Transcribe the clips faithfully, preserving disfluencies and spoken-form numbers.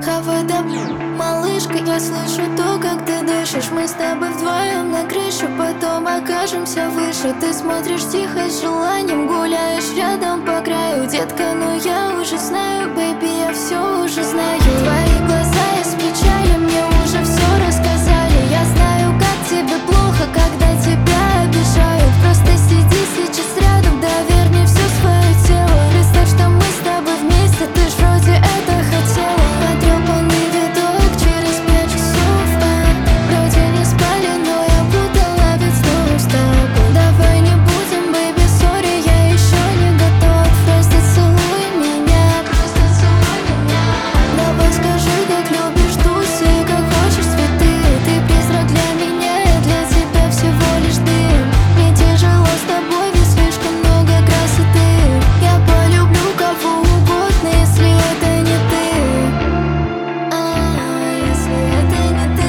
Хавада, малышка, я слышу то, как ты дышишь. Мы с тобой вдвоем на крышу, потом окажемся выше. Ты смотришь тихо с желанием, гуляешь рядом по краю. Детка, ну я уже знаю, бэйби, я все уже знаю. Твои глаза из печали мне уже все рассказали. Я знаю, как тебе плохо, когда тебя обижают. Просто сиди сейчас рядом, доверь мне все свое тело. Представь, что мы с тобой вместе, ты ж вроде это хотела. Потрепанный видок через пять часов, а вроде не спали, но я буду ловить снова с тобой. Давай не будем, бэйби, сори, я еще не готов. Просто целуй меня, просто целуй меня. Давай скажи, как любишь тусы, как хочешь цветы. Ты призрак для меня, я для тебя всего лишь дым. Мне тяжело с тобой, ведь слишком много красоты. Я полюблю кого угодно, если это не ты. А, если это не ты.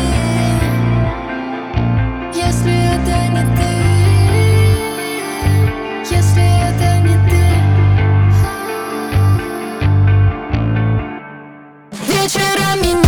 Если это не ты. Если это не ты. Вечерами